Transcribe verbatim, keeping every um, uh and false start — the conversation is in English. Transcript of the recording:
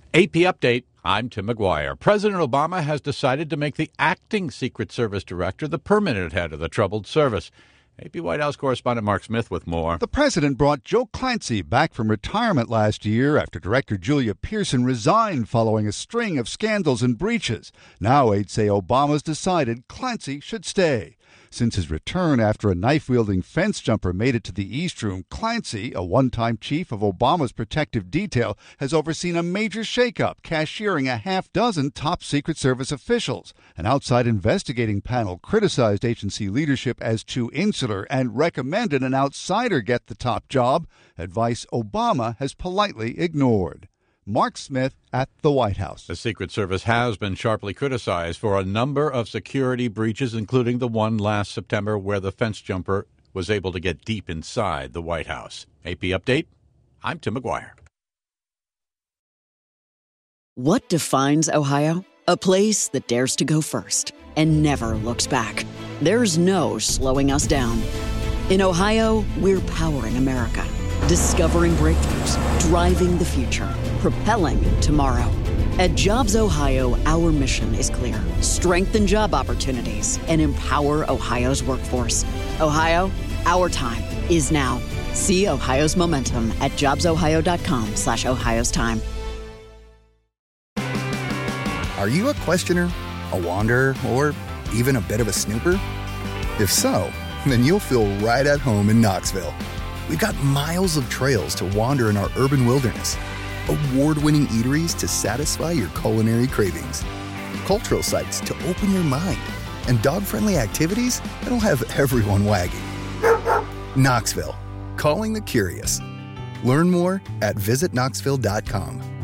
A P Update. I'm Tim McGuire. President Obama has decided to make the acting Secret Service director the permanent head of the troubled service. A P White House correspondent Mark Smith with more. The president brought Joe Clancy back from retirement last year after Director Julia Pearson resigned following a string of scandals and breaches. Now aides say Obama's decided Clancy should stay. Since his return after a knife-wielding fence jumper made it to the East Room, Clancy, a one-time chief of Obama's protective detail, has overseen a major shakeup, cashiering a half dozen top Secret Service officials. An outside investigating panel criticized agency leadership as too insular and recommended an outsider get the top job, advice Obama has politely ignored. Mark Smith at the White House. The Secret Service has been sharply criticized for a number of security breaches, including the one last September where the fence jumper was able to get deep inside the White House. A P Update, I'm Tim McGuire. What defines Ohio? A place that dares to go first and never looks back. There's no slowing us down. In Ohio, we're powering America. Discovering breakthroughs, driving the future, propelling tomorrow. At Jobs Ohio, our mission is clear. Strengthen job opportunities and empower Ohio's workforce. Ohio, our time is now. See Ohio's momentum at jobsohio.com slash Ohio's time. Are you a questioner, a wanderer, or even a bit of a snooper? If so, then you'll feel right at home in Knoxville. We've got miles of trails to wander in our urban wilderness, award-winning eateries to satisfy your culinary cravings, cultural sites to open your mind, and dog-friendly activities that'll have everyone wagging. Knoxville, calling the curious. Learn more at visit knoxville dot com.